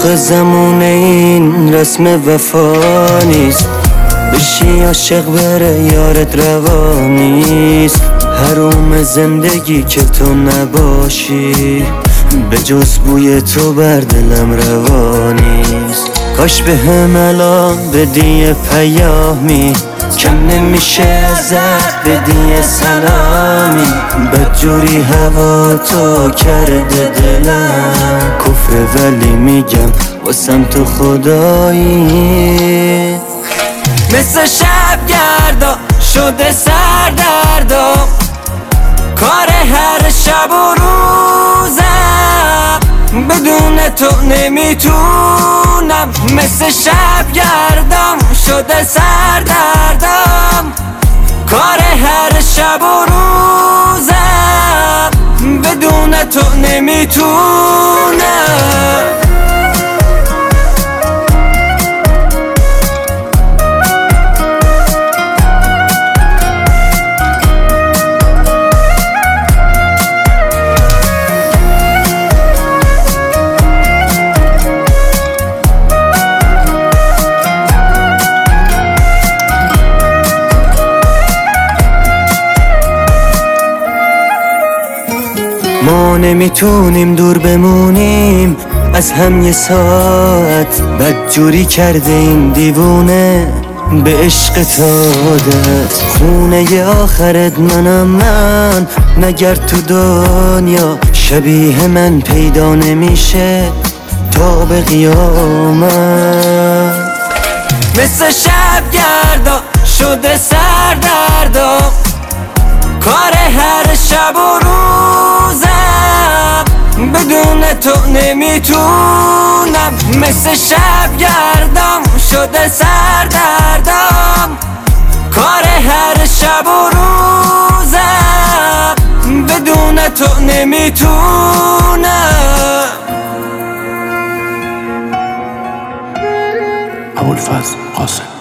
آخه زمونه این رسم وفا نیست، بشی عاشق بره یارت روا نیست. حروم زندگی که تو نباشی، به جز بوی تو بر دلم روا نیست. کاش به هم الان بدی پیامی، کم نمیشه ازت بدی سلامی. بدجوری هوا تو کرده دلم کفر، ولی میگم واسم تو خدایی. مثل شب گردا شده سردردا، کار هر شب و روزم بدون تو نمیتونم. مثل شب گردم شده سردردم، کار هر شب و روزم بدون تو نمیتونم. ما نمیتونیم دور بمونیم از هم یه ساعت، بدجوری کرده این دیوونه به عشق عادت. خونه ی آخرت منم من، نگرد تو دنیا شبیه من پیدا نمیشه تا به قیامت. مثل شب گردا شده سردردا، کار هر شب و روزم بدون تو نمیتونم. مثل شب گردم شده سردردم، کار هر شب و روزم بدون تو نمیتونم. ابوالفضل قاسم.